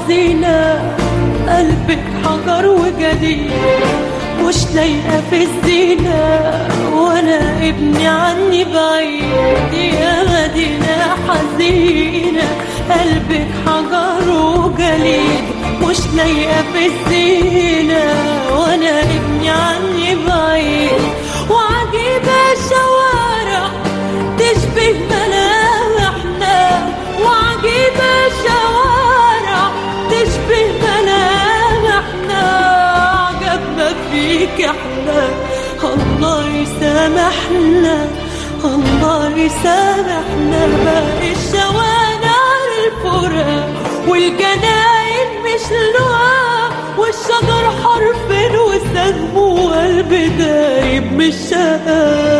حزينة، قلبك حجر وجديد، مش لايقة في الزينة، وانا ابني عني بعيد. يا مدينة حزينة، قلبك حجر وجليد، مش لايقة في الزينة، وانا ابني عني بعيد. وعجيبة شوارع تشبه ملامحنا، وعجيبة شوارع تشبه ملامحنا، عجبنا فيك احنا. الله يسامحنا، الله يسامحنا. باقي الشوارع الفراق والجناين مش لقاء، والشجر حرف وسهم، وقلب دايب مش شقاق.